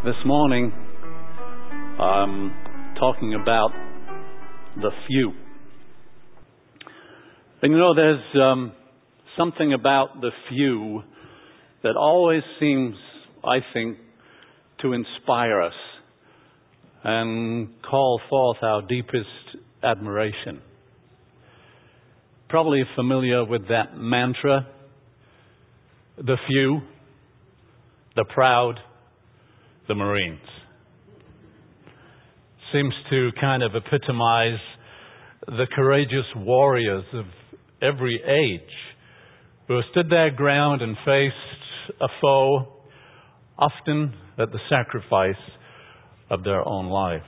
This morning, I'm talking about the few. And there's something about the few that always seems, I think, to inspire us and call forth our deepest admiration. Probably familiar with that mantra, the few, the proud, the Marines. Seems to kind of epitomize the courageous warriors of every age who have stood their ground and faced a foe, often at the sacrifice of their own lives.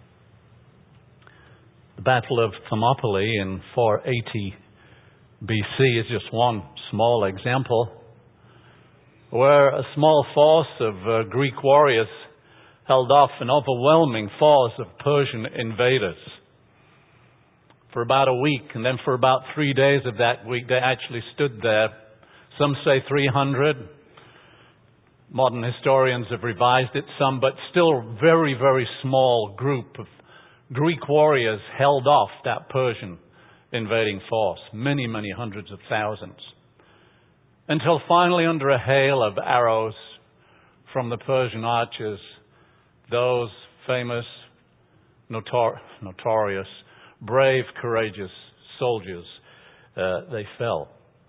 The Battle of Thermopylae in 480 BC is just one small example, where a small force of Greek warriors held off an overwhelming force of Persian invaders for about a week, and then for about 3 days of that week they actually stood there. Some say 300. Modern historians have revised it some, but still very, very small group of Greek warriors held off that Persian invading force, many, many hundreds of thousands, until finally, under a hail of arrows from the Persian archers, those famous, notorious, brave, courageous soldiers, they fell.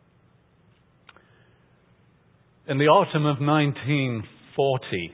In the autumn of 1940,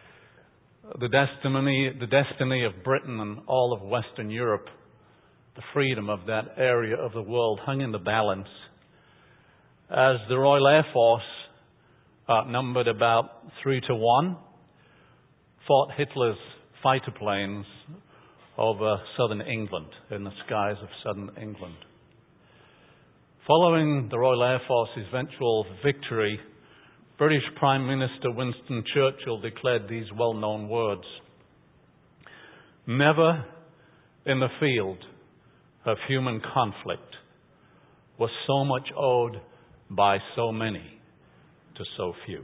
the destiny of Britain and all of Western Europe, the freedom of that area of the world, hung in the balance as the Royal Air Force, outnumbered about 3-1, fought Hitler's fighter planes over southern England, in the skies of southern England. Following the Royal Air Force's eventual victory, British Prime Minister Winston Churchill declared these well-known words: "Never in the field of human conflict was so much owed by so many to so few."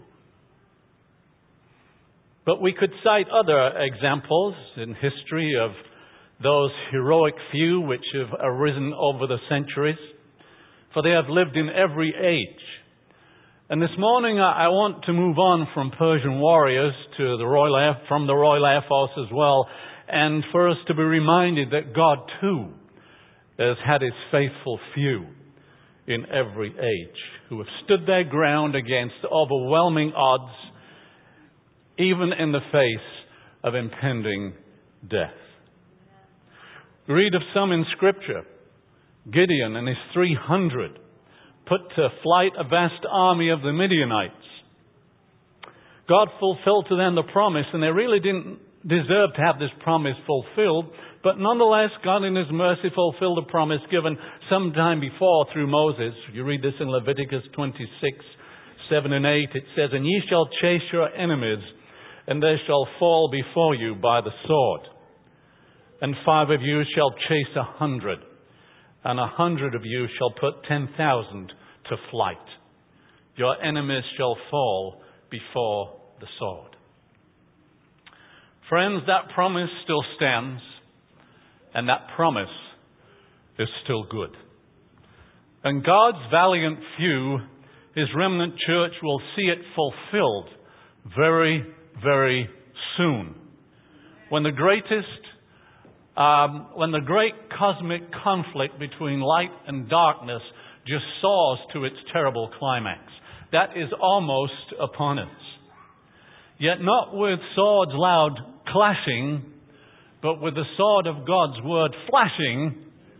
But we could cite other examples in history of those heroic few which have arisen over the centuries, for they have lived in every age. And this morning I want to move on from Persian warriors to from the Royal Air Force as well, and for us to be reminded that God too has had His faithful few in every age, who have stood their ground against overwhelming odds, even in the face of impending death. We read of some in Scripture. Gideon and his 300 put to flight a vast army of the Midianites. God fulfilled to them the promise, and they really didn't deserve to have this promise fulfilled, but nonetheless, God in His mercy fulfilled a promise given some time before through Moses. You read this in Leviticus 26:7-8. It says, "And ye shall chase your enemies, and they shall fall before you by the sword. And 5 of you shall chase 100, and 100 of you shall put 10,000 to flight. Your enemies shall fall before the sword." Friends, that promise still stands, and that promise is still good. And God's valiant few, His remnant church, will see it fulfilled very, very soon. When the great cosmic conflict between light and darkness just soars to its terrible climax. That is almost upon us. Yet not with swords loud clashing, but with the sword of God's word flashing.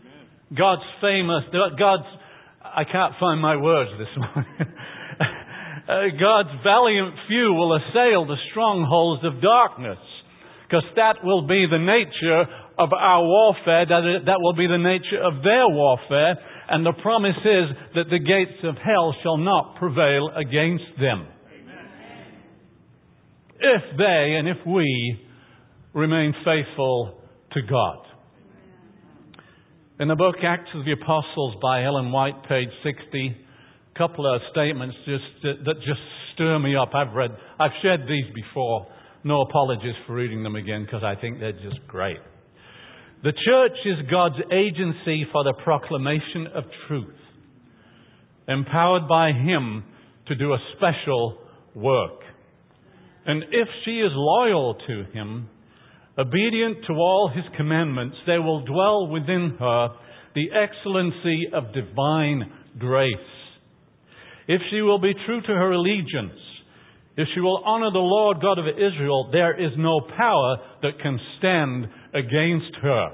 I can't find my words this morning. God's valiant few will assail the strongholds of darkness, because that will be the nature of our warfare, that will be the nature of their warfare, and the promise is that the gates of hell shall not prevail against them. Amen. If they and if we remain faithful to God. In the book Acts of the Apostles by Ellen White, page 60, a couple of statements that just stir me up. I've shared these before, no apologies for reading them again because I think they're just great. The church is God's agency for the proclamation of truth, empowered by Him to do a special work. And if she is loyal to Him, obedient to all His commandments, there will dwell within her the excellency of divine grace. If she will be true to her allegiance, if she will honor the Lord God of Israel, there is no power that can stand against her.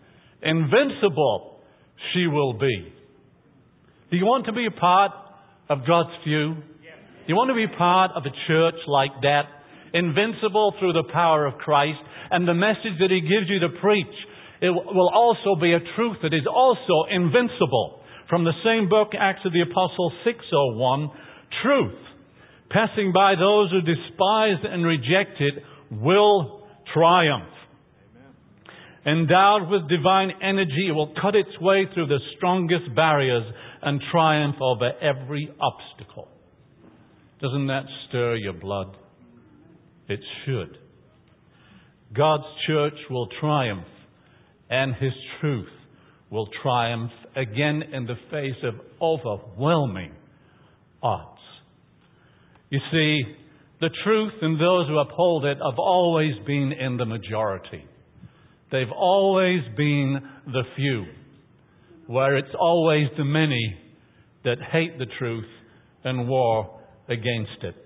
Invincible she will be. Do you want to be a part of God's few? Do you want to be part of a church like that? Invincible through the power of Christ, and the message that He gives you to preach, it will also be a truth that is also invincible. From the same book, Acts of the Apostles 6:01, truth, passing by those who despise and reject it, will triumph. Endowed with divine energy, it will cut its way through the strongest barriers and triumph over every obstacle. Doesn't that stir your blood? It should. God's church will triumph, and His truth will triumph again in the face of overwhelming odds. You see, the truth and those who uphold it have always been in the majority. They've always been the few, where it's always the many that hate the truth and war against it.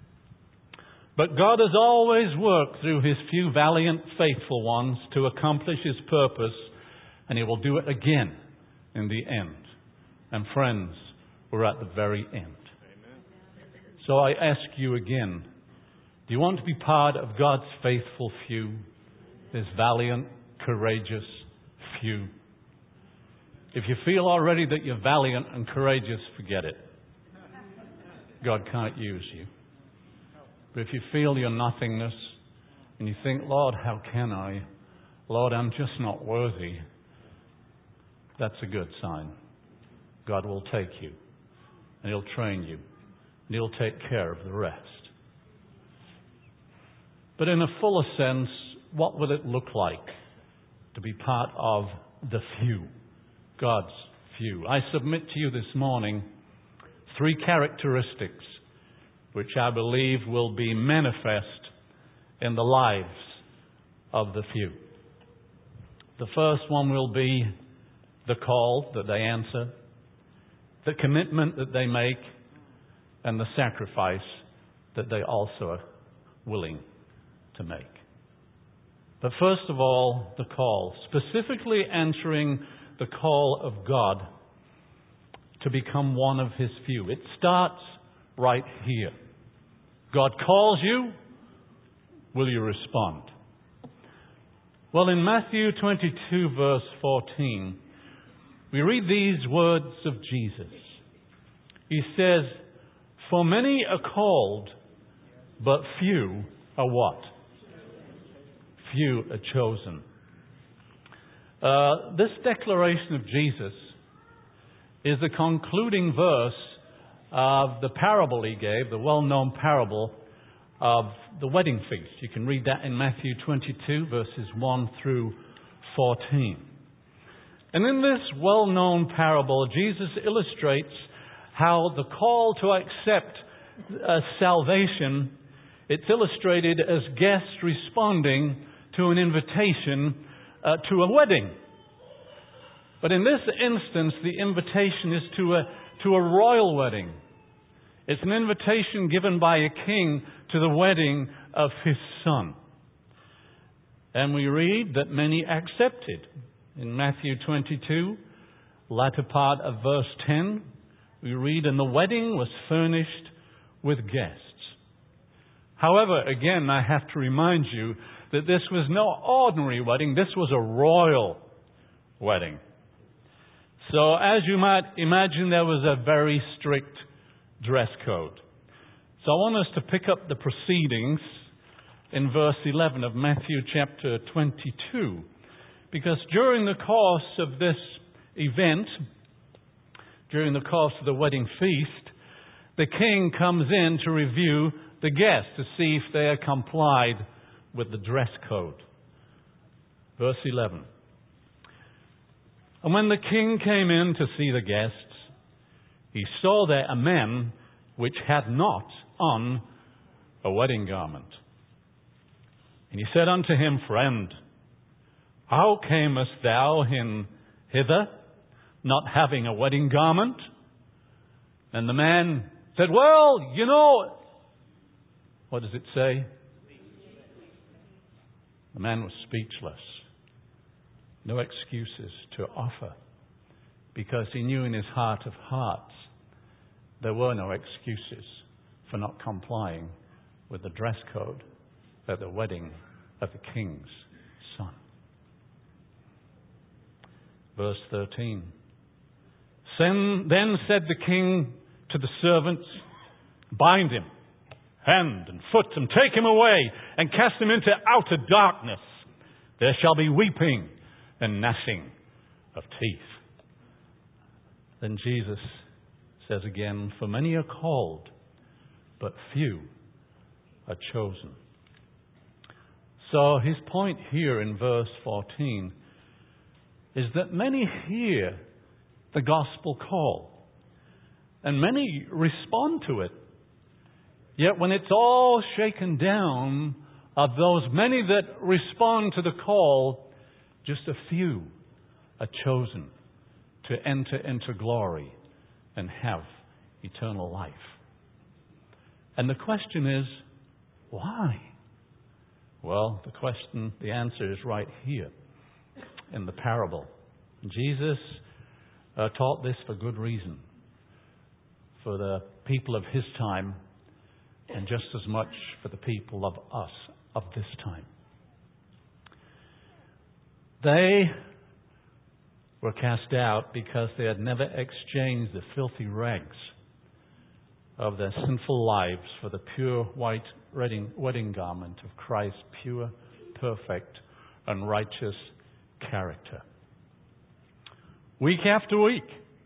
But God has always worked through His few valiant, faithful ones to accomplish His purpose, and He will do it again in the end. And friends, we're at the very end. Amen. So I ask you again, do you want to be part of God's faithful few? His valiant, courageous few? If you feel already that you're valiant and courageous, forget it. God can't use you. But if you feel your nothingness and you think, Lord, how can I? Lord, I'm just not worthy. That's a good sign. God will take you and He'll train you and He'll take care of the rest. But in a fuller sense, what will it look like to be part of the few, God's few? I submit to you this morning 3 characteristics which I believe will be manifest in the lives of the few. The first one will be the call that they answer, the commitment that they make, and the sacrifice that they also are willing to make. But first of all, the call, specifically answering the call of God to become one of His few. It starts right here. God calls you. Will you respond? Well, in Matthew 22, verse 14, we read these words of Jesus. He says, "For many are called, but few are what? Few are chosen." This declaration of Jesus is the concluding verse of the parable He gave, the well-known parable of the wedding feast. You can read that in Matthew 22, verses 1 through 14. And in this well-known parable, Jesus illustrates how the call to accept salvation, it's illustrated as guests responding to an invitation to a wedding. But in this instance, the invitation is to a royal wedding. It's an invitation given by a king to the wedding of his son. And we read that many accepted. In Matthew 22, latter part of verse 10, we read, "And the wedding was furnished with guests." However, again, I have to remind you that this was no ordinary wedding. This was a royal wedding. So as you might imagine, there was a very strict dress code. So I want us to pick up the proceedings in verse 11 of Matthew chapter 22. Because during the course of this event, during the course of the wedding feast, the king comes in to review the guests to see if they had complied with the dress code. Verse 11. And when the king came in to see the guests, he saw there a man which had not on a wedding garment. And he said unto him, Friend, how camest thou hither, not having a wedding garment? And the man said, Well, you know, what does it say? The man was speechless. No excuses to offer, because he knew in his heart of hearts there were no excuses for not complying with the dress code at the wedding of the king's son. Verse 13. Then said the king to the servants, Bind him, hand and foot, and take him away, and cast him into outer darkness. There shall be weeping and gnashing of teeth. Then Jesus says again, For many are called, but few are chosen. So his point here in verse 14 is that many hear the gospel call, and many respond to it. Yet when it's all shaken down, of those many that respond to the call, just a few are chosen to enter into glory and have eternal life. And the question is, why? Well, the answer is right here in the parable. Jesus taught this for good reason, for the people of his time, and just as much for the people of us of this time. They were cast out because they had never exchanged the filthy rags of their sinful lives for the pure white wedding garment of Christ's pure, perfect, and righteous character. Week after week.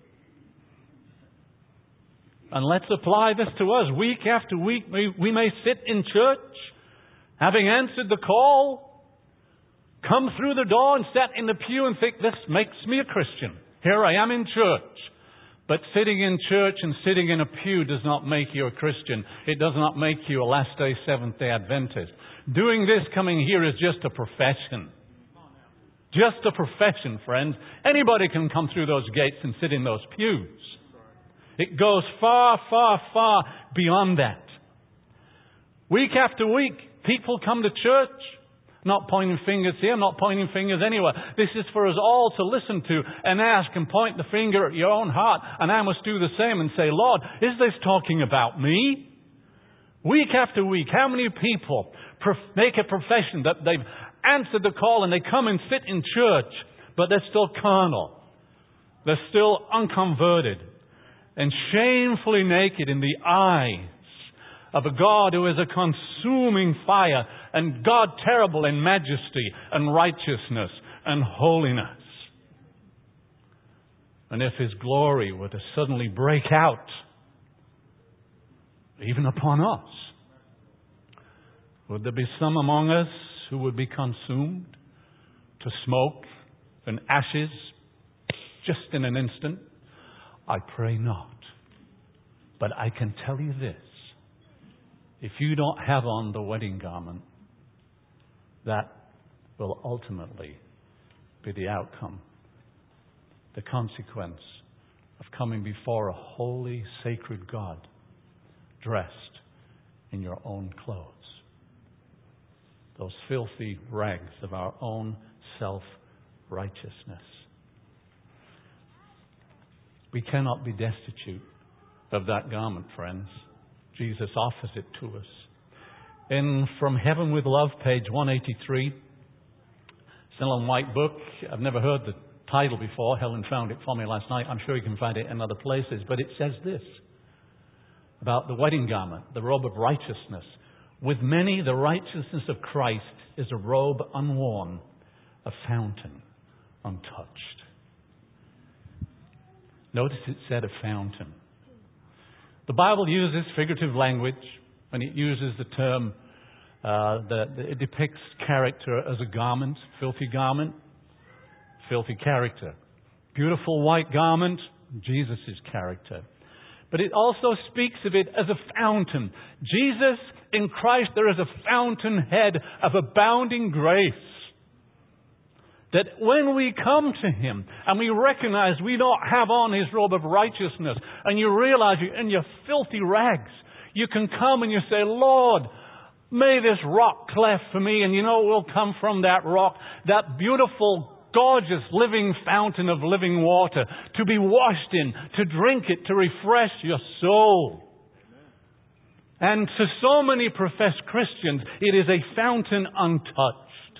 And let's apply this to us. Week after week, we may sit in church, having answered the call, come through the door and sit in the pew and think, this makes me a Christian. Here I am in church. But sitting in church and sitting in a pew does not make you a Christian. It does not make you a last-day, Seventh-day Adventist. Doing this, coming here, is just a profession. Just a profession, friends. Anybody can come through those gates and sit in those pews. It goes far, far, far beyond that. Week after week, people come to church. Not pointing fingers here, not pointing fingers anywhere. This is for us all to listen to and ask and point the finger at your own heart. And I must do the same and say, Lord, is this talking about me? Week after week, how many people make a profession that they've answered the call and they come and sit in church, but they're still carnal. They're still unconverted and shamefully naked in the eyes of a God who is a consuming fire, and God terrible in majesty and righteousness and holiness. And if His glory were to suddenly break out, even upon us, would there be some among us who would be consumed to smoke and ashes just in an instant? I pray not. But I can tell you this. If you don't have on the wedding garment, that will ultimately be the outcome, the consequence of coming before a holy, sacred God dressed in your own clothes. Those filthy rags of our own self-righteousness. We cannot be destitute of that garment, friends. Jesus offers it to us. In From Heaven with Love, page 183, still in white book. I've never heard the title before. Helen found it for me last night. I'm sure you can find it in other places. But it says this about the wedding garment, the robe of righteousness. With many, the righteousness of Christ is a robe unworn, a fountain untouched. Notice it said a fountain. The Bible uses figurative language, when it uses the term, it depicts character as a garment, filthy character. Beautiful white garment, Jesus' character. But it also speaks of it as a fountain. Jesus, in Christ, there is a fountainhead of abounding grace. That when we come to Him and we recognize we don't have on His robe of righteousness, and you realize you're in your filthy rags, you can come and you say, Lord, may this rock cleft for me. And you know it will come from that rock, that beautiful, gorgeous, living fountain of living water, to be washed in, to drink it, to refresh your soul. And to so many professed Christians, it is a fountain untouched.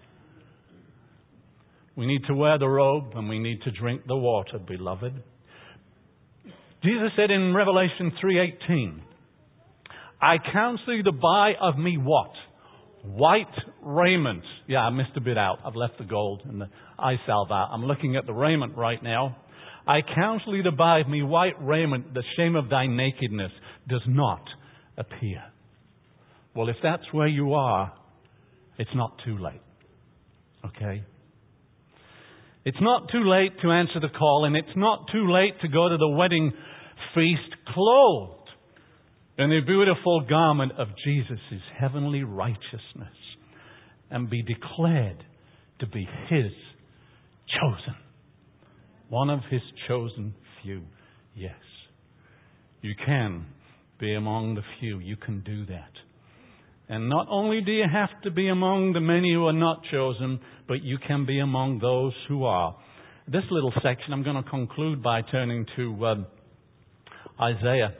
We need to wear the robe and we need to drink the water, beloved. Jesus said in Revelation 3:18, I counsel you to buy of me what? White raiment. Yeah, I missed a bit out. I've left the gold and the eye salve out. I'm looking at the raiment right now. I counsel you to buy of me white raiment. The shame of thy nakedness does not appear. Well, if that's where you are, it's not too late. Okay? It's not too late to answer the call, and it's not too late to go to the wedding feast clothed in the beautiful garment of Jesus' heavenly righteousness and be declared to be His chosen. One of His chosen few. Yes. You can be among the few. You can do that. And not only do you have to be among the many who are not chosen, but you can be among those who are. This little section I'm going to conclude by turning to Isaiah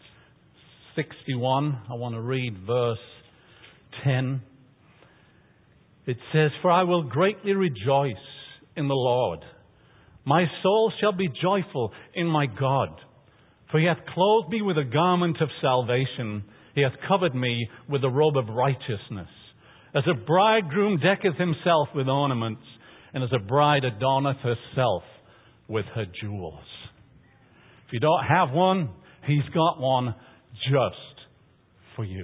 61. I want to read verse 10. It says, For I will greatly rejoice in the Lord. My soul shall be joyful in my God. For He hath clothed me with a garment of salvation. He hath covered me with a robe of righteousness. As a bridegroom decketh himself with ornaments, and as a bride adorneth herself with her jewels. If you don't have one, He's got one just for you.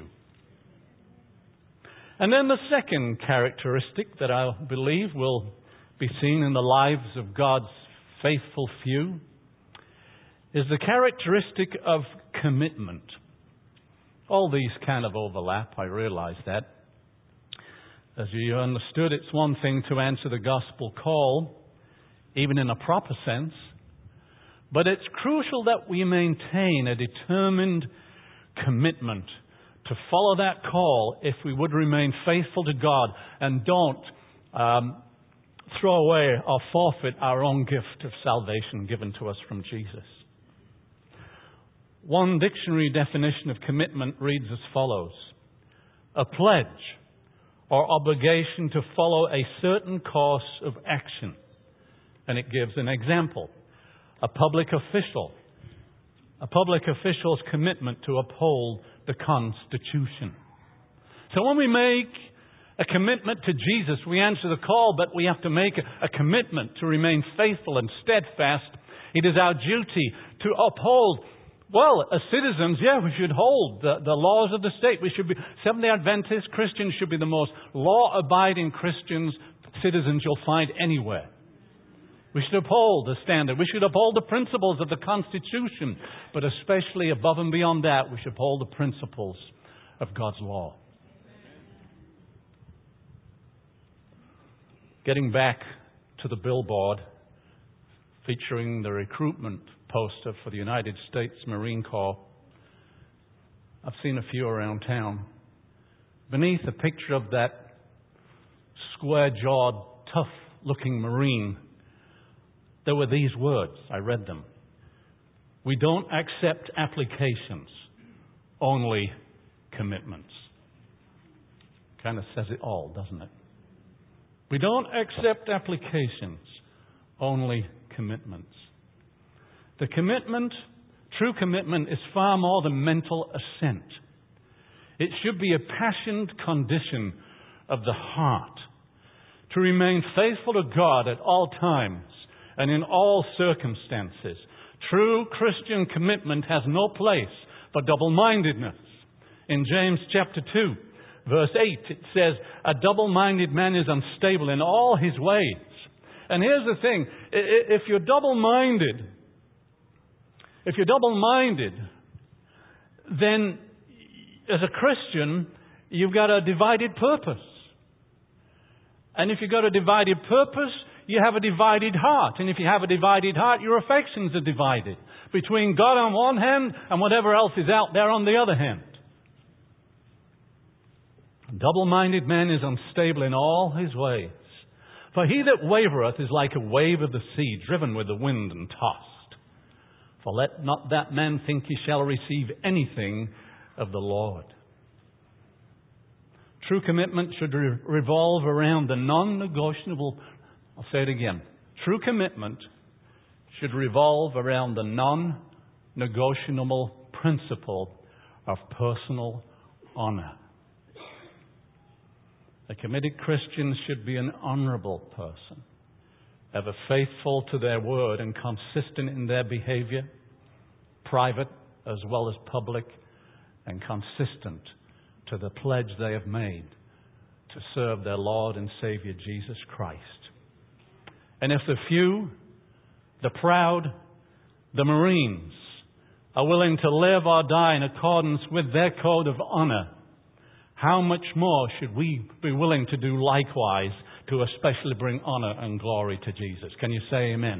And then the second characteristic that I believe will be seen in the lives of God's faithful few is the characteristic of commitment. All these kind of overlap, I realize that. As you understood, it's one thing to answer the gospel call, even in a proper sense, but it's crucial that we maintain a determined commitment to follow that call if we would remain faithful to God and don't throw away or forfeit our own gift of salvation given to us from Jesus. One dictionary definition of commitment reads as follows: a pledge or obligation to follow a certain course of action. And it gives an example. A public official's commitment to uphold the Constitution. So when we make a commitment to Jesus, we answer the call, but we have to make a commitment to remain faithful and steadfast. It is our duty to uphold. Well, as citizens, we should hold the laws of the state. We should be Seventh-day Adventist Christians should be the most law-abiding citizens you'll find anywhere. We should uphold the standard. We should uphold the principles of the Constitution. But especially above and beyond that, we should uphold the principles of God's law. Getting back to the billboard featuring the recruitment poster for the United States Marine Corps. I've seen a few around town. Beneath a picture of that square-jawed, tough-looking Marine, there were these words. I read them. We don't accept applications, only commitments. Kind of says it all, doesn't it? We don't accept applications, only commitments. The commitment, true commitment, is far more than mental assent. It should be a passionate condition of the heart to remain faithful to God at all times and in all circumstances. True Christian commitment has no place for double-mindedness. In James chapter 2, verse 8, it says, a double-minded man is unstable in all his ways. And here's the thing, if you're double-minded, then as a Christian, you've got a divided purpose. And if you've got a divided purpose, you have a divided heart. And if you have a divided heart, your affections are divided between God on one hand and whatever else is out there on the other hand. A double-minded man is unstable in all his ways. For he that wavereth is like a wave of the sea, driven with the wind and tossed. For let not that man think he shall receive anything of the Lord. True commitment should revolve around the non-negotiable. I'll say it again. True commitment should revolve around the non-negotiable principle of personal honor. A committed Christian should be an honorable person, ever faithful to their word and consistent in their behavior, private as well as public, and consistent to the pledge they have made to serve their Lord and Savior Jesus Christ. And if the few, the proud, the Marines are willing to live or die in accordance with their code of honor, how much more should we be willing to do likewise to especially bring honor and glory to Jesus? Can you say amen?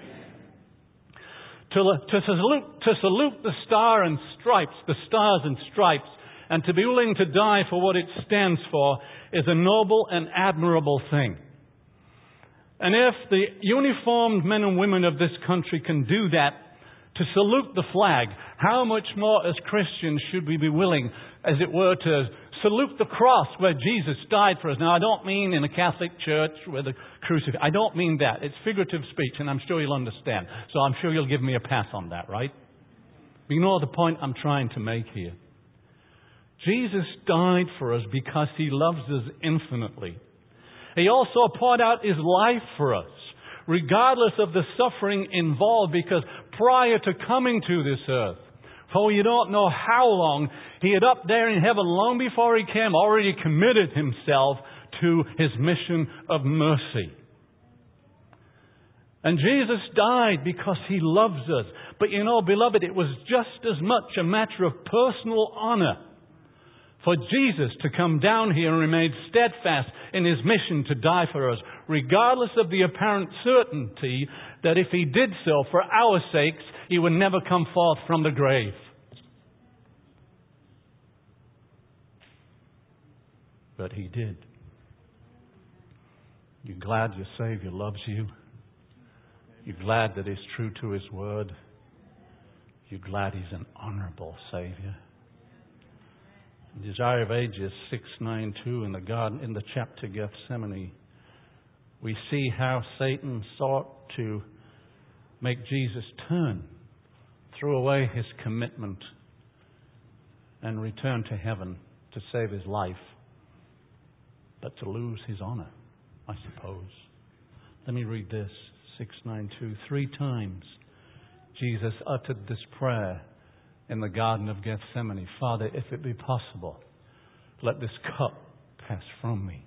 To salute the stars and stripes, and to be willing to die for what it stands for is a noble and admirable thing. And if the uniformed men and women of this country can do that, to salute the flag, how much more as Christians should we be willing, as it were, to salute the cross where Jesus died for us? Now, I don't mean in a Catholic church with a crucifix. I don't mean that. It's figurative speech, and I'm sure you'll understand. So I'm sure you'll give me a pass on that, right? But you know the point I'm trying to make here. Jesus died for us because He loves us infinitely. He also poured out His life for us, regardless of the suffering involved, because prior to coming to this earth, for you don't know how long, He had up there in heaven, long before He came, already committed Himself to His mission of mercy. And Jesus died because He loves us. But you know, beloved, it was just as much a matter of personal honor for Jesus to come down here and remain steadfast in His mission to die for us, regardless of the apparent certainty that if He did so for our sakes, He would never come forth from the grave. But He did. You're glad your Savior loves you. You're glad that He's true to His word. You're glad He's an honorable Savior. In Desire of Ages 6:9-2 in the garden, in the chapter Gethsemane, we see how Satan sought to make Jesus turn, throw away His commitment, and return to heaven to save His life, but to lose His honor, I suppose. Let me read this, 6:9-2. 3 times Jesus uttered this prayer in the Garden of Gethsemane. Father, if it be possible, let this cup pass from me.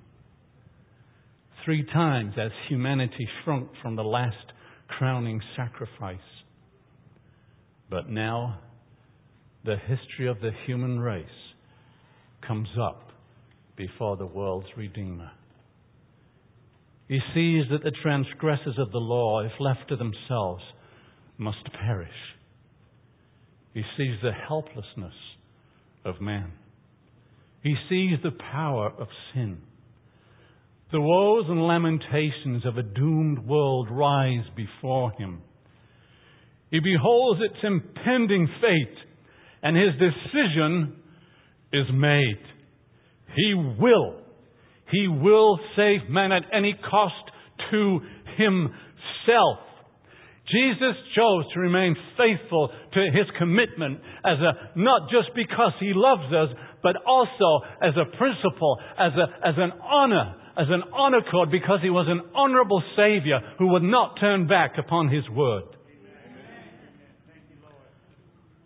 3 times as humanity shrunk from the last crowning sacrifice. But now, the history of the human race comes up before the world's Redeemer. He sees that the transgressors of the law, if left to themselves, must perish. He sees the helplessness of man. He sees the power of sin. The woes and lamentations of a doomed world rise before Him. He beholds its impending fate, and His decision is made. He will save man at any cost to Himself. Jesus chose to remain faithful to His commitment not just because He loves us, but also as a principle, as an honor code, because He was an honorable Savior who would not turn back upon His word.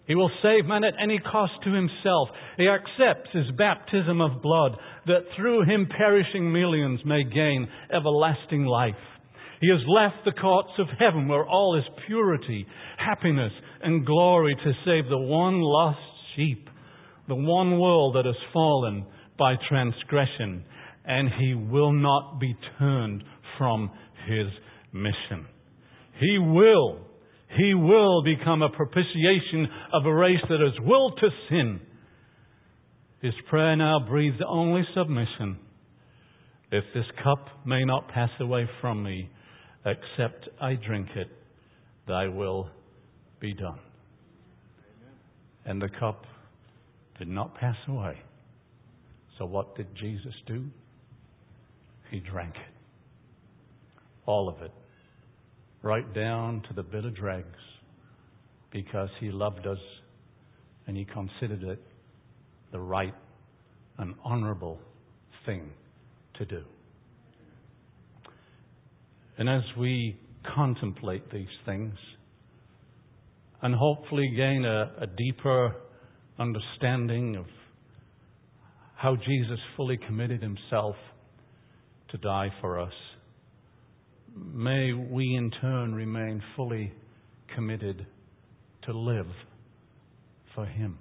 He will save man at any cost to himself. He accepts his baptism of blood, that through him perishing millions may gain everlasting life. He has left the courts of heaven where all is purity, happiness, and glory to save the one lost sheep, the one world that has fallen by transgression. And he will not be turned from his mission. He will become a propitiation of a race that is willed to sin. His prayer now breathes only submission. If this cup may not pass away from me, except I drink it, thy will be done. And the cup did not pass away. So what did Jesus do? He drank it. All of it. Right down to the bitter dregs, because He loved us and He considered it the right and honorable thing to do. And as we contemplate these things and hopefully gain a deeper understanding of how Jesus fully committed Himself to die for us, may we in turn remain fully committed to live for Him.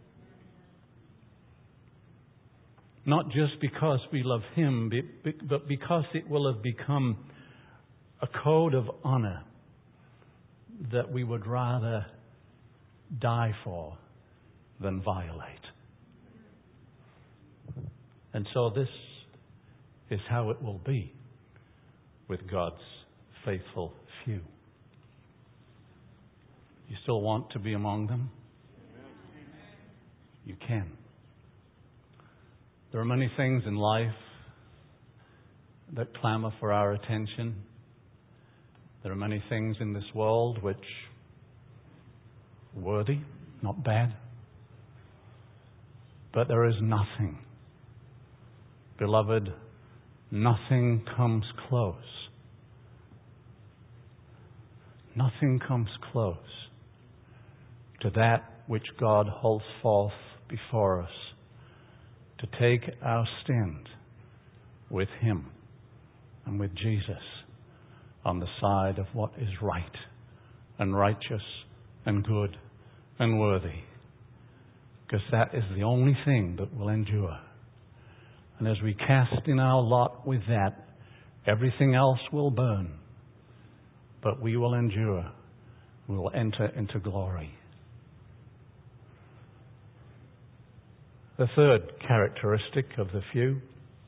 Not just because we love Him, but because it will have become a code of honor that we would rather die for than violate. And so this is how it will be with God's faithful few. You still want to be among them? You can. There are many things in life that clamor for our attention. There are many things in this world which are worthy, not bad. But there is nothing, beloved, nothing comes close. Nothing comes close to that which God holds forth before us to take our stand with Him and with Jesus on the side of what is right and righteous and good and worthy. Because that is the only thing that will endure. And as we cast in our lot with that, everything else will burn. But we will endure. We will enter into glory. The third characteristic of the few.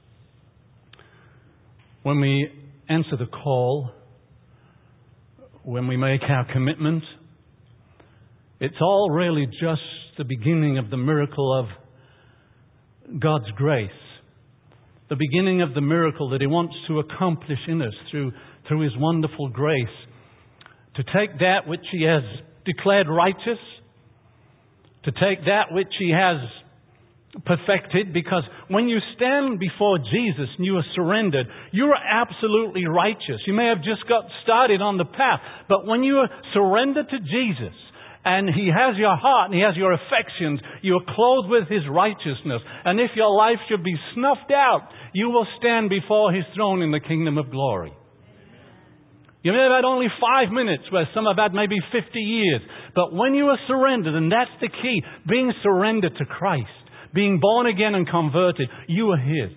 When we answer the call, when we make our commitment, it's all really just the beginning of the miracle of God's grace. The beginning of the miracle that He wants to accomplish in us through His wonderful grace. To take that which He has declared righteous, to take that which He has perfected, because when you stand before Jesus and you are surrendered, you are absolutely righteous. You may have just got started on the path, but when you are surrendered to Jesus, and He has your heart and He has your affections, you are clothed with His righteousness. And if your life should be snuffed out, you will stand before His throne in the kingdom of glory. You may have had only 5 minutes, where some have had maybe 50 years. But when you are surrendered, and that's the key, being surrendered to Christ, being born again and converted, you are His.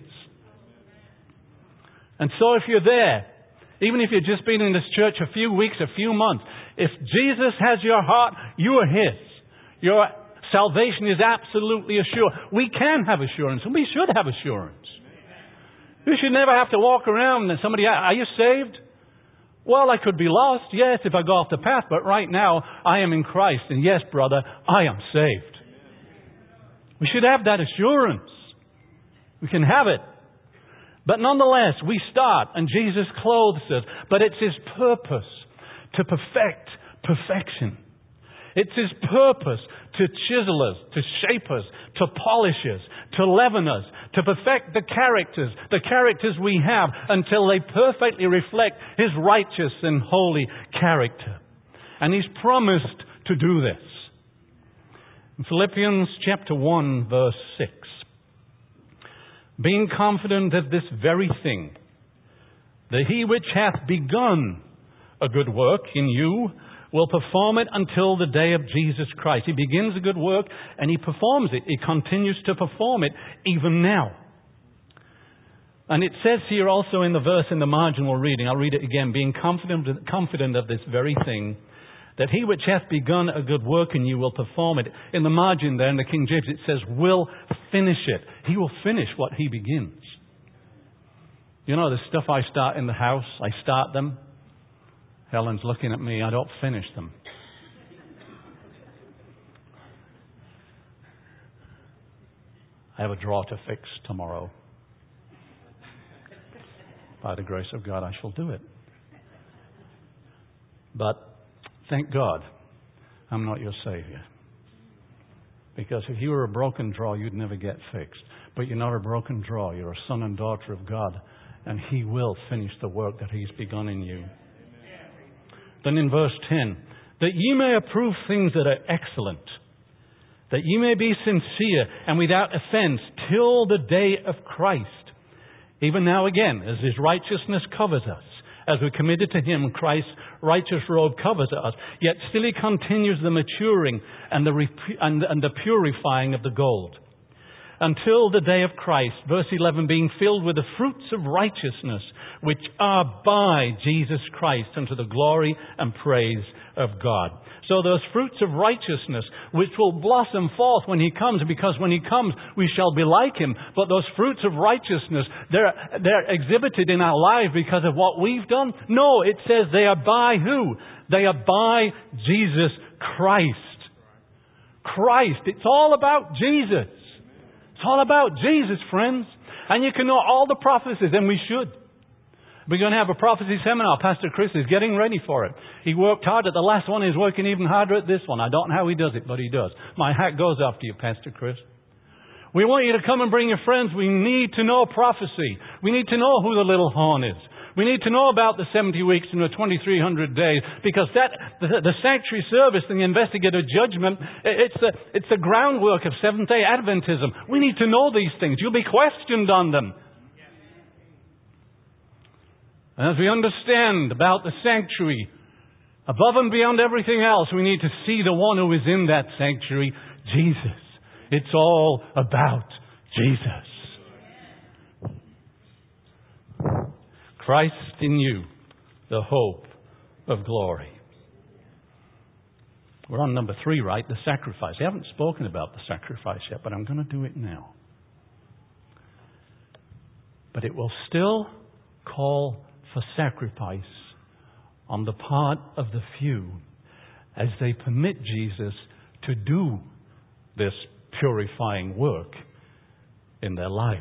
And so if you're there, even if you've just been in this church a few weeks, a few months, if Jesus has your heart, you are His. Your salvation is absolutely assured. We can have assurance, and we should have assurance. You should never have to walk around and somebody, are you saved? Well, I could be lost, yes, if I go off the path, but right now I am in Christ, and yes, brother, I am saved. We should have that assurance. We can have it. But nonetheless, we start, and Jesus clothes us, but it's His purpose to perfect perfection. It's His purpose to chisel us, to shape us, to polish us, to leaven us, to perfect the characters we have, until they perfectly reflect His righteous and holy character. And He's promised to do this. In Philippians chapter 1, verse 6. Being confident of this very thing, that he which hath begun a good work in you will perform it until the day of Jesus Christ. He begins a good work and he performs it. He continues to perform it even now. And it says here also in the verse in the margin we're reading, I'll read it again, being confident of this very thing, that he which hath begun a good work in you will perform it. In the margin there, in the King James, it says, will finish it. He will finish what he begins. You know, the stuff I start in the house, I start them. Helen's looking at me, I don't finish them. I have a drawer to fix tomorrow. By the grace of God, I shall do it. But thank God, I'm not your Savior. Because if you were a broken drawer, you'd never get fixed. But you're not a broken drawer. You're a son and daughter of God. And He will finish the work that He's begun in you. Then in verse 10, that ye may approve things that are excellent, that ye may be sincere and without offense till the day of Christ. Even now again, as His righteousness covers us, as we're committed to Him, Christ's righteous robe covers us. Yet still He continues the maturing and the purifying of the gold. Until the day of Christ, verse 11, being filled with the fruits of righteousness, which are by Jesus Christ unto the glory and praise of God. So those fruits of righteousness, which will blossom forth when He comes, because when He comes, we shall be like Him. But those fruits of righteousness, they're exhibited in our life because of what we've done? No, it says they are by who? They are by Jesus Christ. Christ. It's all about Jesus. It's all about Jesus, friends. And you can know all the prophecies, and we should. We're going to have a prophecy seminar. Pastor Chris is getting ready for it. He worked hard at the last one. He's working even harder at this one. I don't know how he does it, but he does. My hat goes off to you, Pastor Chris. We want you to come and bring your friends. We need to know prophecy. We need to know who the little horn is. We need to know about the 70 weeks and the 2,300 days, because the sanctuary service and the investigative judgment, it's the groundwork of Seventh-day Adventism. We need to know these things. You'll be questioned on them. And as we understand about the sanctuary, above and beyond everything else, we need to see the one who is in that sanctuary, Jesus. It's all about Jesus. Christ in you, the hope of glory. We're on number 3, right? The sacrifice. I haven't spoken about the sacrifice yet, but I'm going to do it now. But it will still call for sacrifice on the part of the few as they permit Jesus to do this purifying work in their lives.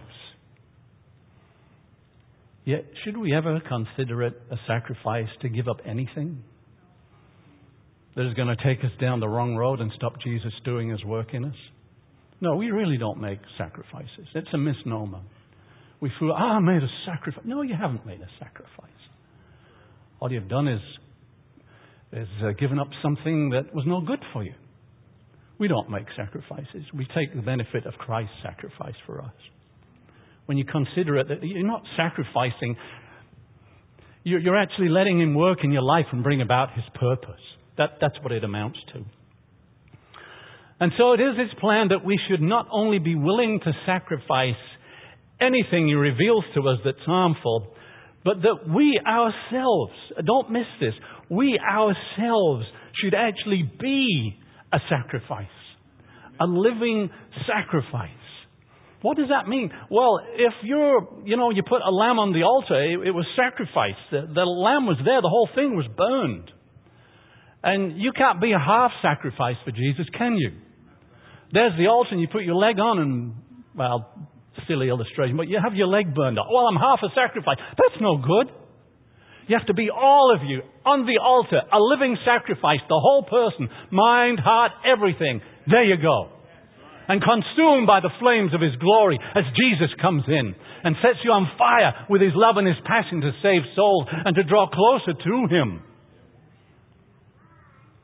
Yet, should we ever consider it a sacrifice to give up anything that is going to take us down the wrong road and stop Jesus doing His work in us? No, we really don't make sacrifices. It's a misnomer. We feel, I made a sacrifice. No, you haven't made a sacrifice. All you've done is given up something that was no good for you. We don't make sacrifices. We take the benefit of Christ's sacrifice for us. When you consider it, that you're not sacrificing, you're actually letting Him work in your life and bring about His purpose. That's what it amounts to. And so it is His plan that we should not only be willing to sacrifice anything He reveals to us that's harmful, but that we ourselves, don't miss this, we ourselves should actually be a sacrifice, a living sacrifice. What does that mean? Well, if you put a lamb on the altar, it was sacrificed. The lamb was there, the whole thing was burned. And you can't be a half sacrifice for Jesus, can you? There's the altar and you put your leg on and, well, silly illustration, but you have your leg burned off. Well, I'm half a sacrifice. That's no good. You have to be all of you on the altar, a living sacrifice, the whole person, mind, heart, everything. There you go. And consumed by the flames of His glory as Jesus comes in and sets you on fire with His love and His passion to save souls and to draw closer to Him.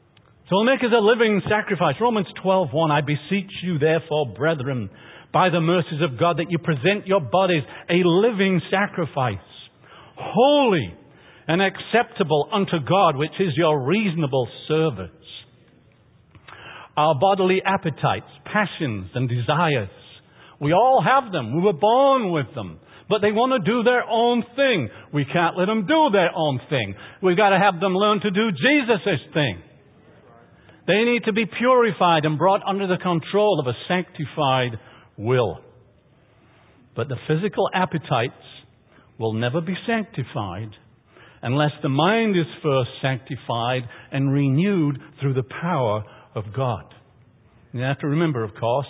So He'll make us a living sacrifice. Romans 12:1, I beseech you therefore, brethren, by the mercies of God, that you present your bodies a living sacrifice, holy and acceptable unto God, which is your reasonable service. Our bodily appetites, passions and desires, we all have them. We were born with them. But they want to do their own thing. We can't let them do their own thing. We've got to have them learn to do Jesus' thing. They need to be purified and brought under the control of a sanctified will. But the physical appetites will never be sanctified unless the mind is first sanctified and renewed through the power of God. You have to remember, of course,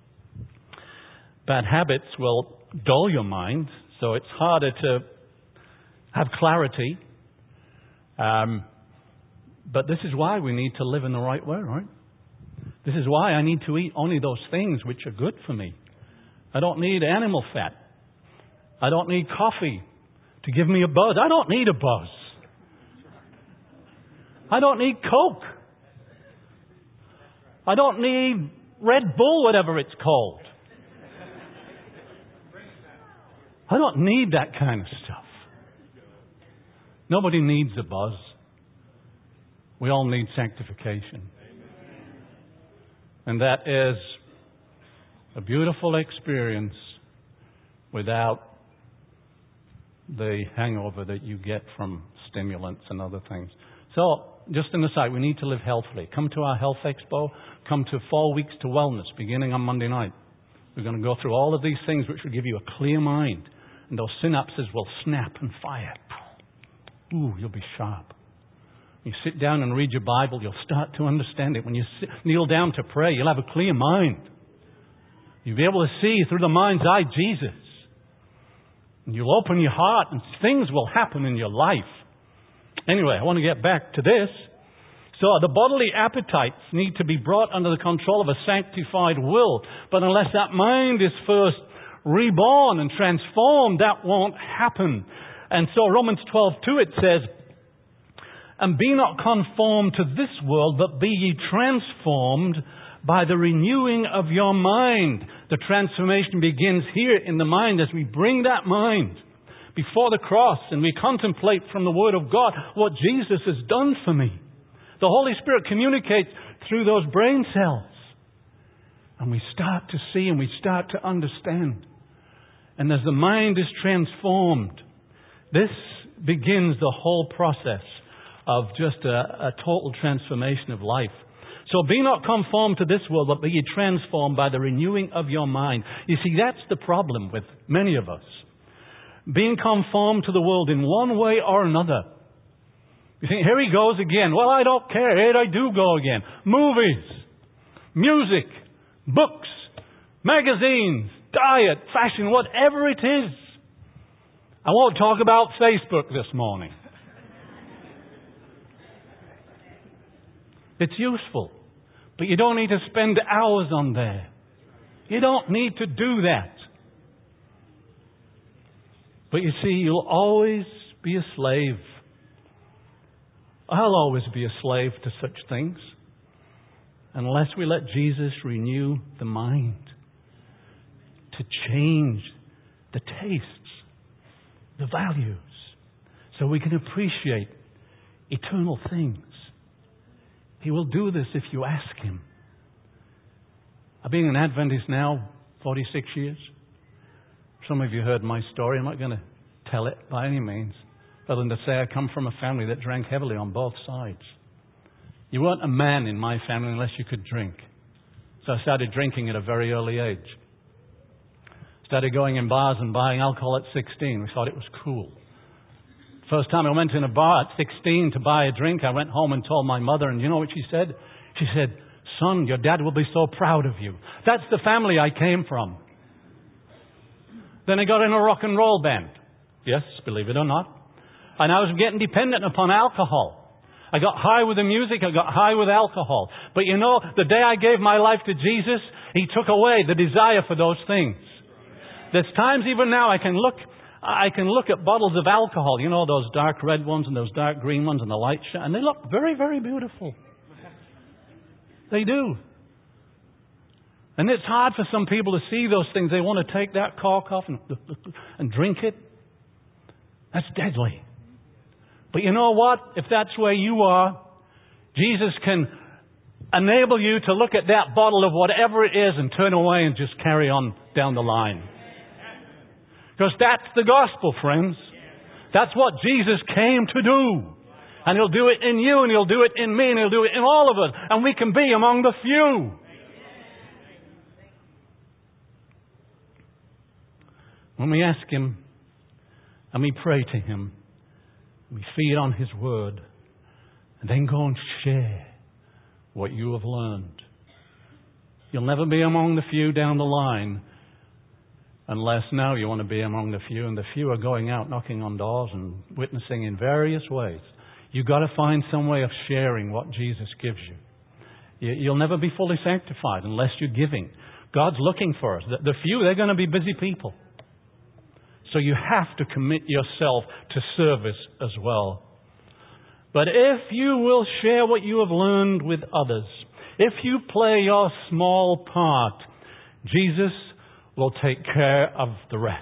bad habits will dull your mind, so it's harder to have clarity. But this is why we need to live in the right way, right? This is why I need to eat only those things which are good for me. I don't need animal fat. I don't need coffee to give me a buzz. I don't need a buzz. I don't need Coke. I don't need Red Bull, whatever it's called. I don't need that kind of stuff. Nobody needs a buzz. We all need sanctification. And that is a beautiful experience without the hangover that you get from stimulants and other things. So, just an aside, we need to live healthily. Come to our Health Expo. Come to 4 weeks to wellness beginning on Monday night. We're going to go through all of these things which will give you a clear mind. And those synapses will snap and fire. Ooh, you'll be sharp. You sit down and read your Bible, you'll start to understand it. When you kneel down to pray, you'll have a clear mind. You'll be able to see through the mind's eye Jesus. And you'll open your heart and things will happen in your life. Anyway, I want to get back to this. So the bodily appetites need to be brought under the control of a sanctified will. But unless that mind is first reborn and transformed, that won't happen. And so Romans 12:2 it says, and be not conformed to this world, but be ye transformed by the renewing of your mind. The transformation begins here in the mind as we bring that mind before the cross and we contemplate from the Word of God what Jesus has done for me. The Holy Spirit communicates through those brain cells. And we start to see and we start to understand. And as the mind is transformed, this begins the whole process of just a total transformation of life. So be not conformed to this world, but be ye transformed by the renewing of your mind. You see, that's the problem with many of us. Being conformed to the world in one way or another. You think, here he goes again. Well, I don't care. Here I do go again. Movies, music, books, magazines, diet, fashion, whatever it is. I won't talk about Facebook this morning. It's useful, but you don't need to spend hours on there. You don't need to do that. But you see, you'll always be a slave. I'll always be a slave to such things unless we let Jesus renew the mind to change the tastes, the values, so we can appreciate eternal things. He will do this if you ask Him. I've been an Adventist now 46 years. Some of you heard my story. I'm not going to tell it by any means, other than to say I come from a family that drank heavily on both sides. You weren't a man in my family unless you could drink. So I started drinking at a very early age. Started going in bars and buying alcohol at 16. We thought it was cool. First time I went in a bar at 16 to buy a drink, I went home and told my mother, and you know what she said? She said, son, your dad will be so proud of you. That's the family I came from. Then I got in a rock and roll band. Yes, believe it or not. And I was getting dependent upon alcohol. I got high with the music, I got high with alcohol. But you know, the day I gave my life to Jesus, He took away the desire for those things. There's times even now I can look at bottles of alcohol, you know, those dark red ones and those dark green ones and the light shine, and they look very, very beautiful. They do. And it's hard for some people to see those things. They want to take that cork off and drink it. That's deadly. But you know what? If that's where you are, Jesus can enable you to look at that bottle of whatever it is and turn away and just carry on down the line. Because that's the gospel, friends. That's what Jesus came to do. And He'll do it in you, and He'll do it in me, and He'll do it in all of us. And we can be among the few. When we ask Him, and we pray to Him, we feed on His Word, and then go and share what you have learned. You'll never be among the few down the line unless now you want to be among the few, and the few are going out knocking on doors and witnessing in various ways. You've got to find some way of sharing what Jesus gives you. You'll never be fully sanctified unless you're giving. God's looking for us. The few, they're going to be busy people. So you have to commit yourself to service as well. But if you will share what you have learned with others, if you play your small part, Jesus will take care of the rest.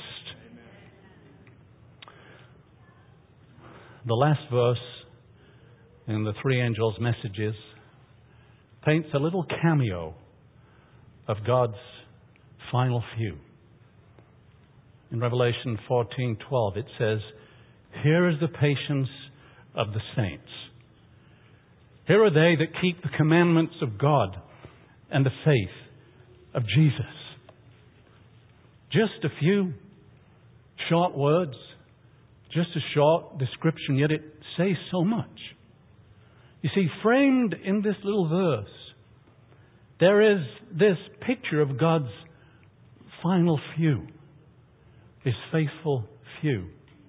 The last verse in the three angels' messages paints a little cameo of God's final few. In Revelation 14:12 it says, "Here is the patience of the saints. Here are they that keep the commandments of God and the faith of Jesus." Just a few short words, just a short description, yet it says so much. You see, framed in this little verse, there is this picture of God's final few, His faithful few.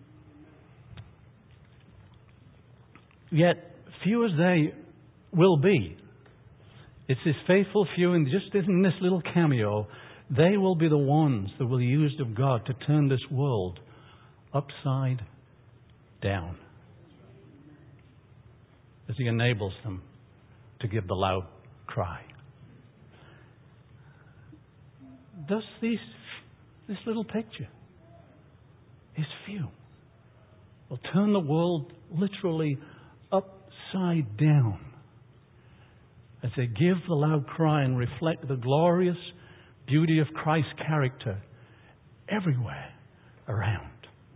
Yet, few as they will be, it's His faithful few, and just in this little cameo, they will be the ones that will be used of God to turn this world upside down as He enables them to give the loud cry. Thus, this little picture, His few, will turn the world literally upside down as they give the loud cry and reflect the glorious beauty of Christ's character everywhere around.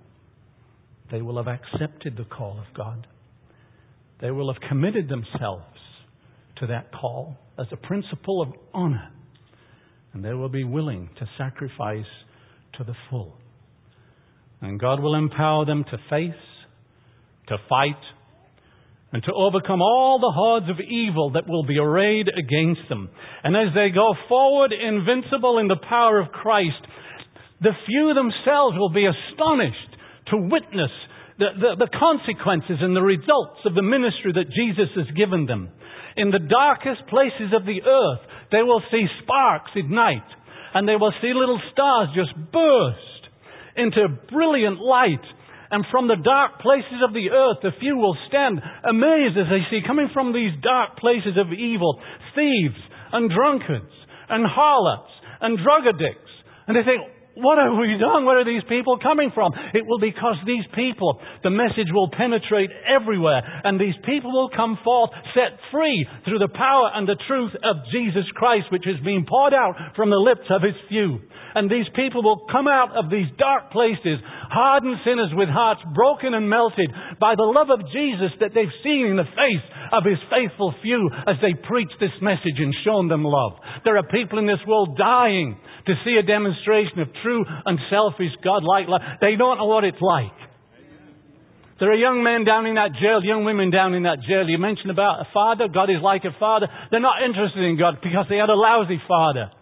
They will have accepted the call of God. They will have committed themselves to that call as a principle of honor. And they will be willing to sacrifice to the full. And God will empower them to face, to fight, and to overcome all the hordes of evil that will be arrayed against them. And as they go forward invincible in the power of Christ, the few themselves will be astonished to witness the consequences and the results of the ministry that Jesus has given them. In the darkest places of the earth, they will see sparks ignite, and they will see little stars just burst into brilliant light. And from the dark places of the earth, the few will stand amazed as they see, coming from these dark places of evil, thieves and drunkards and harlots and drug addicts. And they think, what have we done? Where are these people coming from? It will be because these people, the message will penetrate everywhere. And these people will come forth set free through the power and the truth of Jesus Christ, which has been poured out from the lips of His few. And these people will come out of these dark places, hardened sinners with hearts broken and melted by the love of Jesus that they've seen in the face of His faithful few as they preach this message and shown them love. There are people in this world dying to see a demonstration of true, unselfish, God-like love. They don't know what it's like. There are young men down in that jail, young women down in that jail. You mentioned about a father. God is like a father. They're not interested in God because they had a lousy father.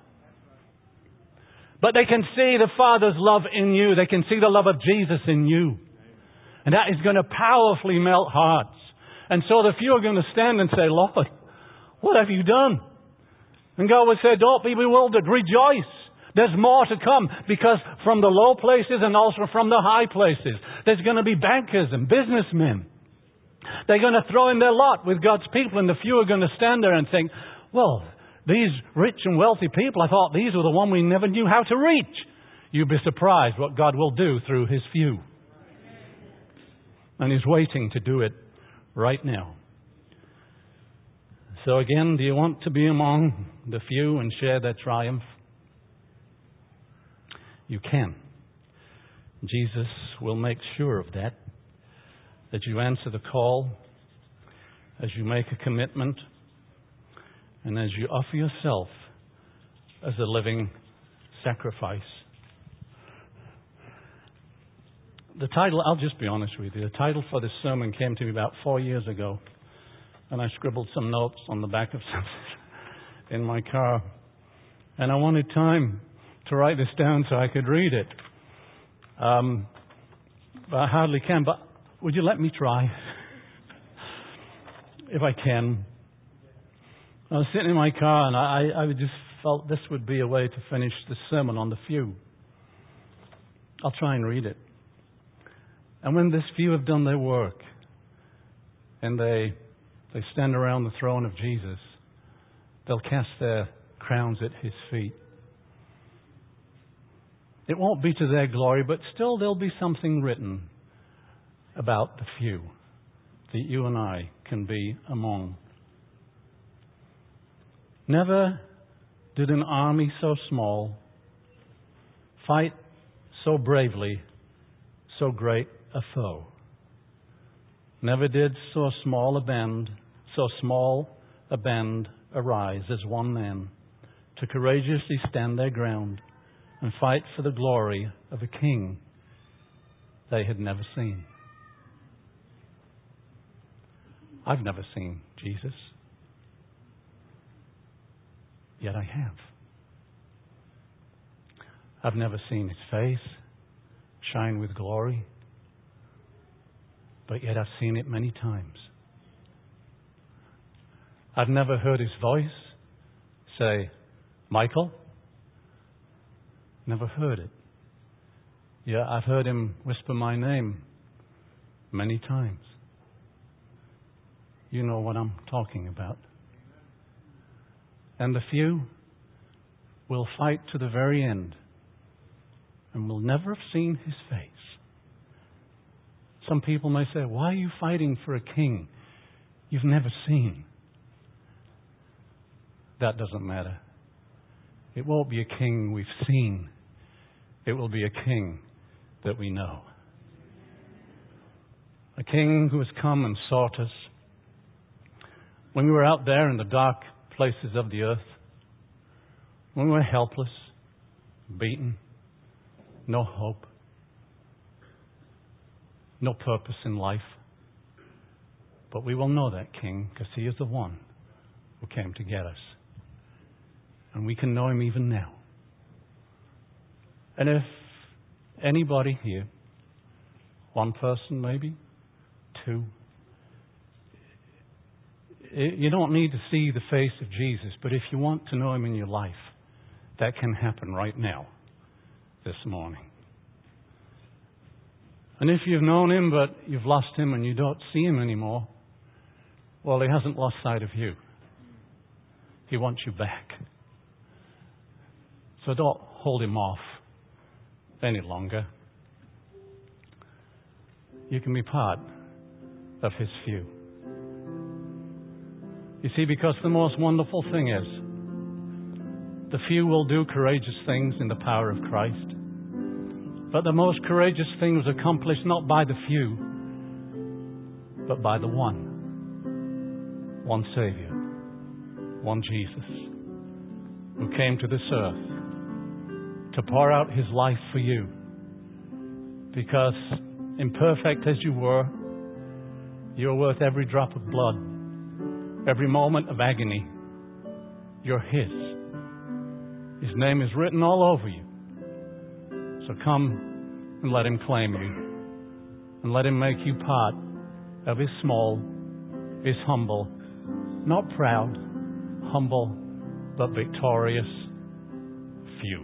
But they can see the Father's love in you. They can see the love of Jesus in you. And that is going to powerfully melt hearts. And so the few are going to stand and say, Lord, what have you done? And God would say, don't be bewildered. Rejoice. There's more to come, because from the low places and also from the high places, there's going to be bankers and businessmen. They're going to throw in their lot with God's people, and the few are going to stand there and think, Well, these rich and wealthy people, I thought these were the one we never knew how to reach. You'd be surprised what God will do through His few. And He's waiting to do it right now. So again, do you want to be among the few and share their triumph? You can. Jesus will make sure of that you answer the call, as you make a commitment, and as you offer yourself as a living sacrifice. The title, I'll just be honest with you, the title for this sermon came to me about 4 years ago, and I scribbled some notes on the back of something in my car, and I wanted time to write this down so I could read it. But I hardly can, but would you let me try? If I can. I was sitting in my car and I just felt this would be a way to finish the sermon on the few. I'll try and read it. And when this few have done their work and they stand around the throne of Jesus, they'll cast their crowns at His feet. It won't be to their glory, but still there'll be something written about the few that you and I can be among. Never did an army so small fight so bravely so great a foe. Never did so small a band arise as one man to courageously stand their ground and fight for the glory of a king they had never seen. I've never seen Jesus, yet I have. I've never seen His face shine with glory, but yet I've seen it many times. I've never heard His voice say, "Michael." Never heard it. Yeah, I've heard Him whisper my name many times. You know what I'm talking about. And the few will fight to the very end and will never have seen His face. Some people may say, "Why are you fighting for a king you've never seen?" That doesn't matter. It won't be a king we've seen. It will be a king that we know. A king who has come and sought us when we were out there in the dark places of the earth, when we were helpless, beaten, no hope, no purpose in life. But we will know that king because He is the one who came to get us. And we can know Him even now. And if anybody here, one person maybe, two, you don't need to see the face of Jesus, but if you want to know Him in your life, that can happen right now, this morning. And if you've known Him, but you've lost Him and you don't see Him anymore, well, He hasn't lost sight of you. He wants you back. So don't hold Him off any longer. You can be part of His few. You see, because the most wonderful thing is, the few will do courageous things in the power of Christ. But the most courageous thing was accomplished not by the few, but by the one. One Savior. One Jesus. Who came to this earth to pour out His life for you. Because imperfect as you were worth every drop of blood, every moment of agony. You're His. His name is written all over you. So come and let Him claim you. And let Him make you part of His small, His humble, not proud, humble, but victorious few.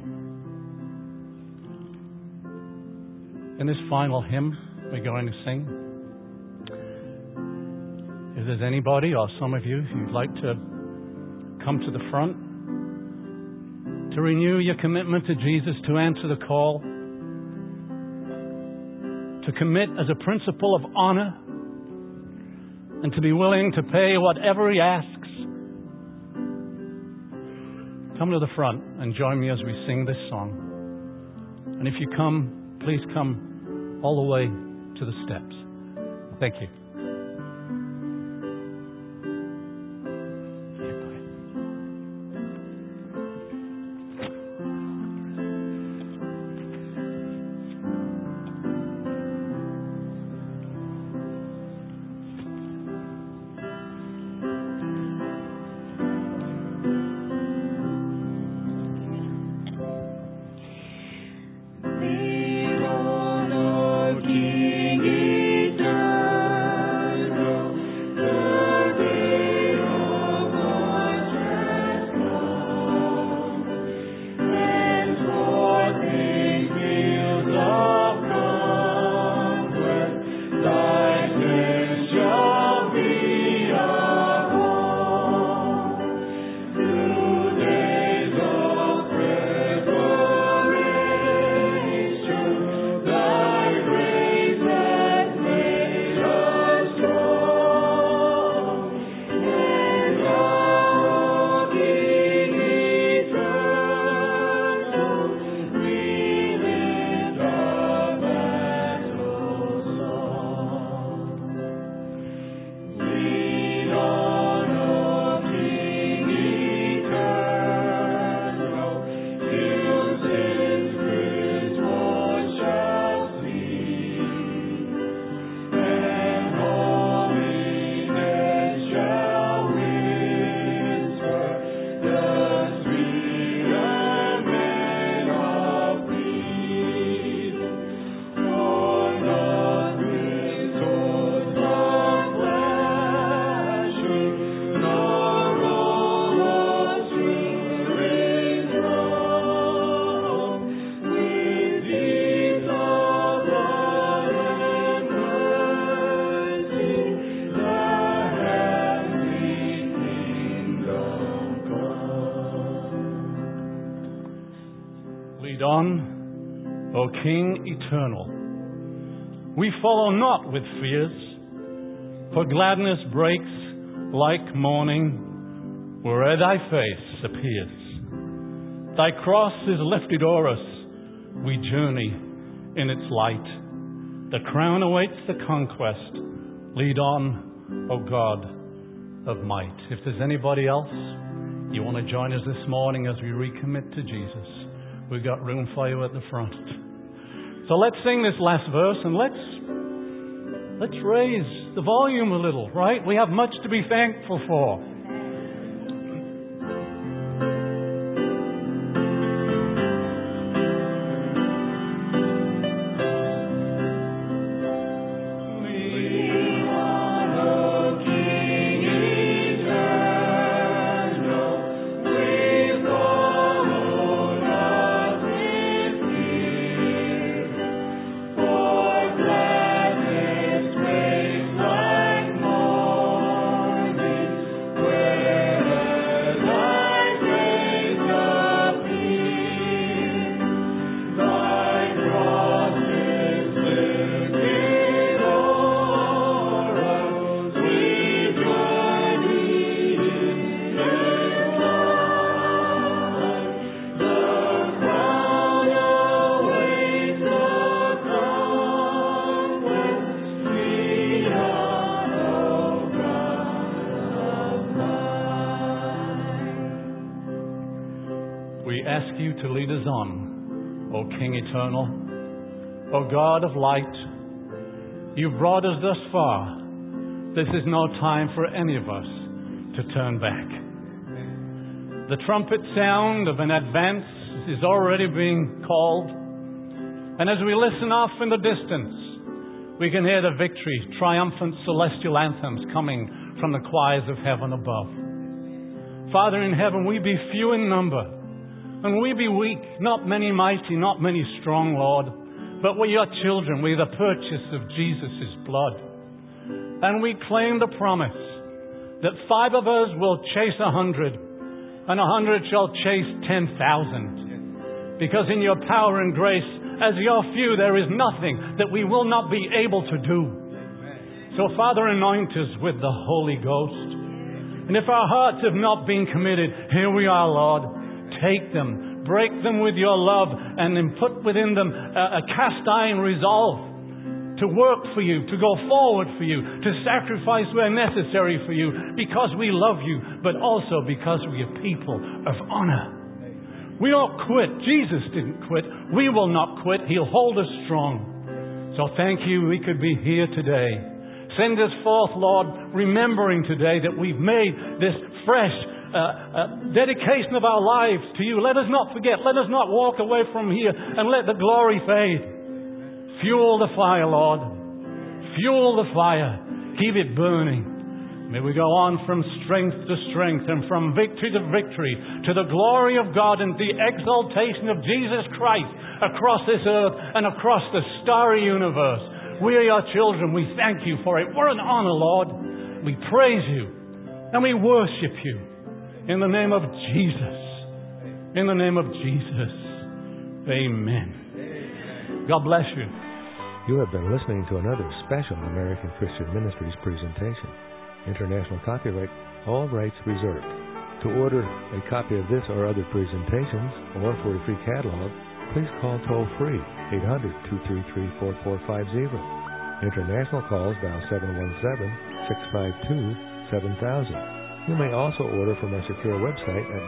In this final hymn we're going to sing, if there's anybody or some of you who'd like to come to the front to renew your commitment to Jesus, to answer the call, to commit as a principle of honor, and to be willing to pay whatever He asks. Come to the front and join me as we sing this song. And if you come, please come all the way to the steps. Thank you. On, O King eternal. We follow not with fears, for gladness breaks like morning where'er thy face appears. Thy cross is lifted o'er us, we journey in its light. The crown awaits the conquest. Lead on, O God of might. If there's anybody else you want to join us this morning as we recommit to Jesus, we've got room for you at the front. So let's sing this last verse and let's raise the volume a little, right? We have much to be thankful for. Ask you to lead us on, O King eternal, O God of light. You've brought us thus far. This is no time for any of us to turn back. The trumpet sound of an advance is already being called, and as we listen off in the distance, we can hear the victory, triumphant celestial anthems coming from the choirs of heaven above. Father in heaven, we be few in number, and we be weak, not many mighty, not many strong, Lord, but we're your children. We're the purchase of Jesus' blood. And we claim the promise that 5 of us will chase 100, and 100 shall chase 10,000. Because in your power and grace, as your few, there is nothing that we will not be able to do. So, Father, anoint us with the Holy Ghost. And if our hearts have not been committed, here we are, Lord. Take them, break them with your love, and then put within them a cast iron resolve to work for you, to go forward for you, to sacrifice where necessary for you, because we love you, but also because we are people of honor. We don't quit. Jesus didn't quit. We will not quit. He'll hold us strong. So thank you we could be here today. Send us forth, Lord, remembering today that we've made this fresh dedication of our lives to you. Let us not forget. Let us not walk away from here and let the glory fade. Fuel the fire, Lord. Fuel the fire. Keep it burning. May we go on from strength to strength and from victory to victory to the glory of God and the exaltation of Jesus Christ across this earth and across the starry universe. We are your children. We thank you for it. We're an honor, Lord. We praise you and we worship you in the name of Jesus. In the name of Jesus. Amen. God bless you. You have been listening to another special American Christian Ministries presentation. International copyright, all rights reserved. To order a copy of this or other presentations, or for a free catalog, please call toll-free 800-233-4450. International calls dial 717-652-7000. You may also order from our secure website at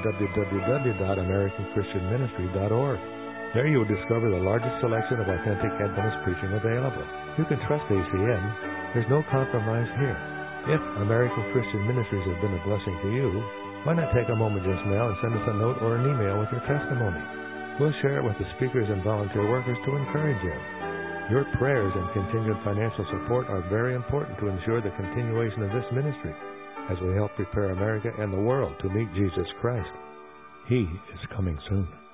www.americanchristianministry.org. There you will discover the largest selection of authentic Adventist preaching available. You can trust ACN. There's no compromise here. If American Christian Ministries has been a blessing to you, why not take a moment just now and send us a note or an email with your testimony? We'll share it with the speakers and volunteer workers to encourage you. Your prayers and continued financial support are very important to ensure the continuation of this ministry as we help prepare America and the world to meet Jesus Christ. He is coming soon.